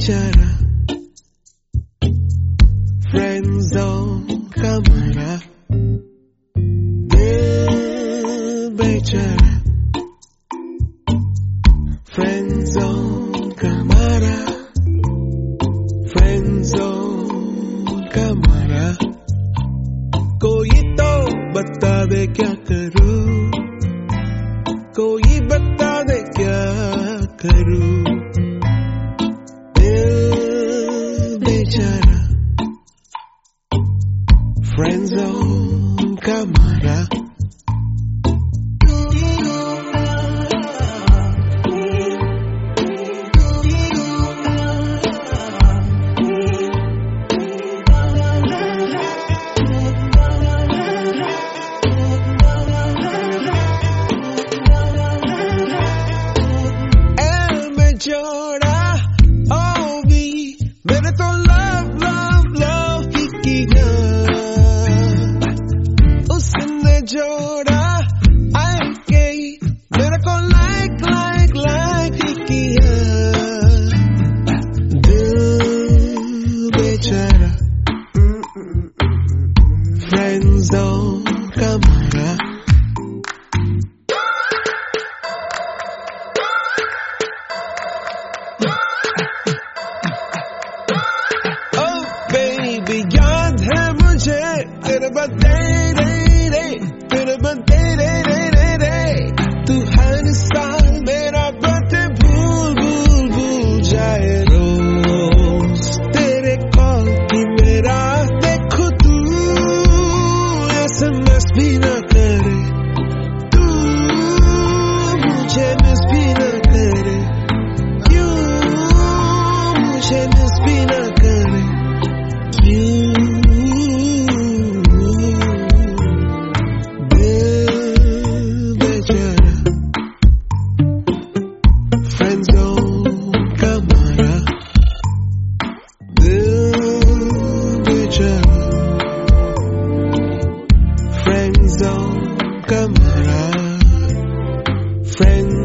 बेचारा friend zone का मारा दिल बेचारा फ्रेंड जोन का मारा फ्रेंड जोन का मारा कोई तो बता दे क्या करूं कोई बता दे क्या करूं दिल बेचारा फ्रेंड जोन का मारा जोड़ा ओ भी मैंने तो लव ही किया उसने जोड़ा आई गई मेरे को लाइक ही किया दिल बेचारा फ्रेंड जोन का मारा याद है मुझे तेरे बर्थडे तू हर साल मेरा बर्थडे भूल जाए रोज तेरे कॉल की मेरा देखो तू SMS भी न करे तू मुझे मिस भी न करे क्यों मुझे मिस भी न करे फ्रेंड जोन का मारा दिल बेचारा फ्रेंड जोन का मारा फ्रेंड